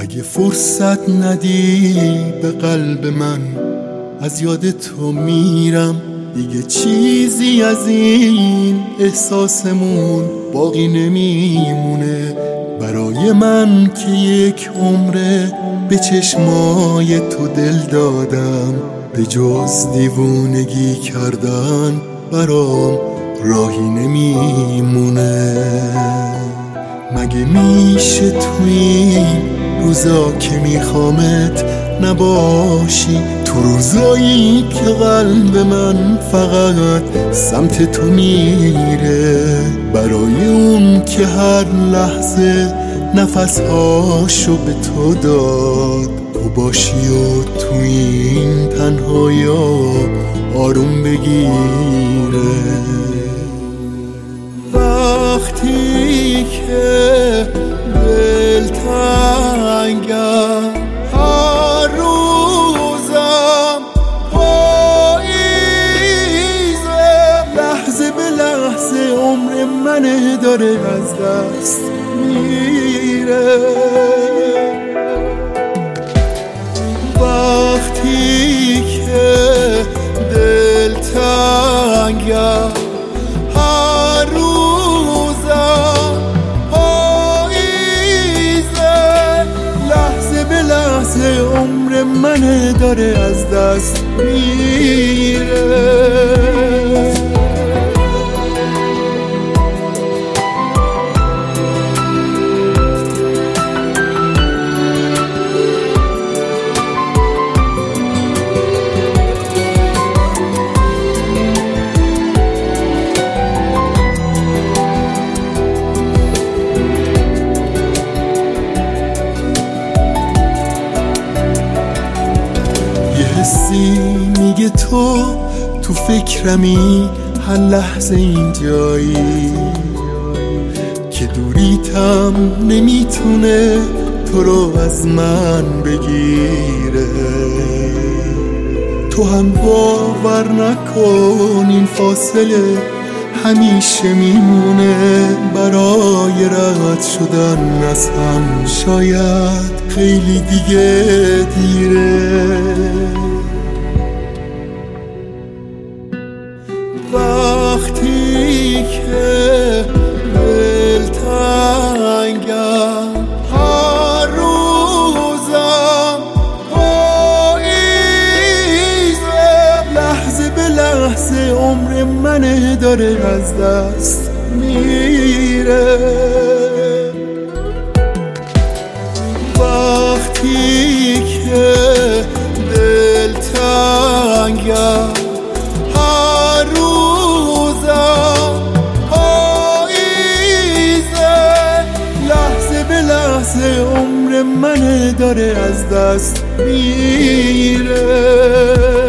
اگه فرصت ندی به قلب من، از یاد تو میرم. دیگه چیزی از این احساسمون باقی نمیمونه. برای من که یک عمره به چشمای تو دل دادم، به جز دیوونگی کردن برام راهی نمیمونه. مگه میشه توی روزا که میخوامت نباشی، تو روزایی که قلب من فقط سمت تو میره؟ برای اون که هر لحظه نفسهاشو به تو داد، تو باشی و تو این تنهایا آروم بگیره. وقتی که دل تنگم، هر روزم پاییزه، لحظه به لحظه عمر منه داره از دست میره. وقتی که دل تنگم، هر روزم پاییزه، لحظه به لحظه عمر منه داره از دست میره. حسی میگه تو فکرمی، هر لحظه اینجایی که دوریتم نمیتونه تو رو از من بگیره. تو هم باور نکن این فاصله همیشه میمونه، برای رد شدن از هم شاید خیلی دیگه دیره. وقتی که دل تنگم، هر روزم پاییزه، لحظه به لحظه عمر منه داره از دست میره. وقتی که دل تنگم، هر روزم پاییزه، لحظه به لحظه عمر منه داره از دست میره.